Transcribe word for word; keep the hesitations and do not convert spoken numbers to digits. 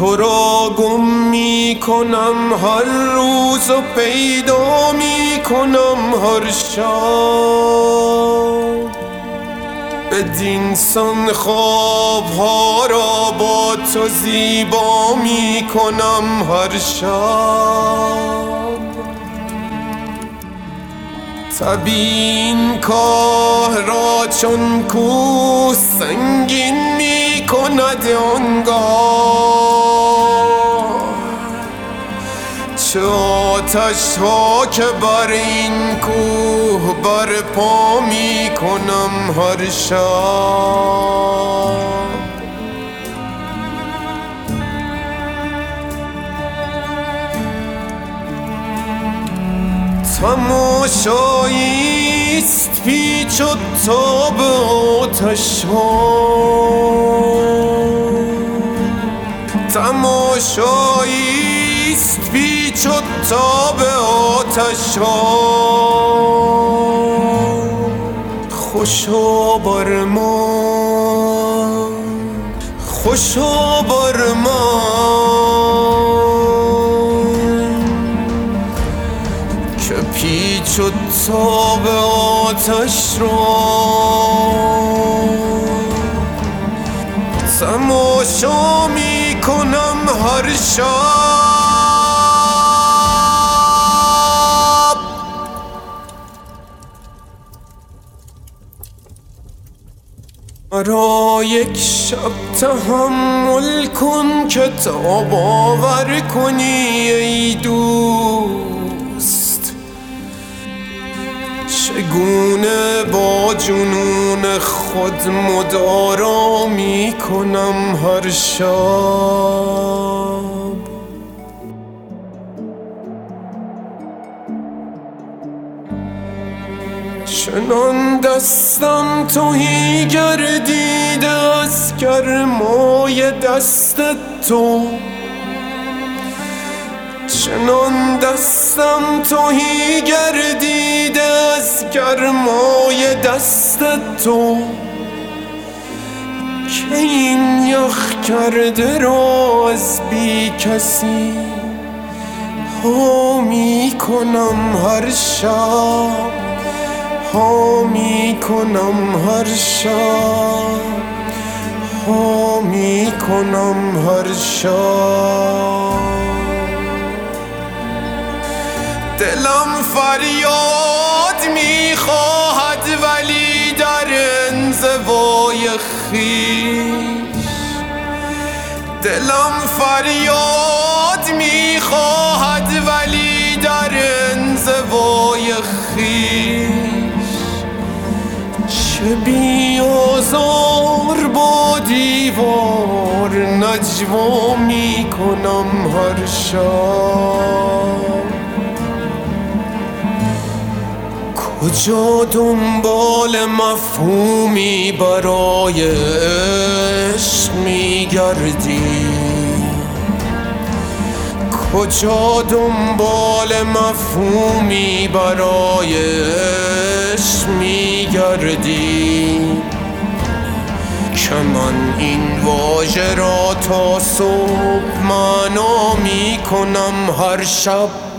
تو را گم می کنم هر روز و پیدا می کنم هر شب. بدینسان خواب ها را با تو زیبا می کنم هر شب. تبین کاه را چون کوه سنگین می کند آنگاه، چه آتش ها که بر این کوه برپا می کنم هر شب. تماشاییست پیچ و تاب آتش ها، تماشاییست پیچ و تاب آتش ها. خوشا بر ما، خوشا بر ما که پیچ و تاب آتش را تماشا می کنم هر شب. مرا یک شب تحمل کن که تا باور کنی ای دوست، چگونه با جنون خود مدارا می کنم هر شب. چنان دستم تهی گردیده از گرمای دست تو، چنان دستم تهی گردیده از گرمای دست تو که این یخ کرده را از بی کسی ها می کنم هر شب، ها می کنم هر شب، ها می کنم هر شب. دلم فریاد می خواهد ولی در انزوای خویش، دلم فریاد می خواهد ولی در انزوای خویش. چه بی آزار با دیوار نجوا می کنم هر شب. کجا دنبال مفهومی برای عشق می گردی، کجا دنبال مفهومی برای عشق می گردی که من این واژه را تا صبح معنا می کنم هر شب.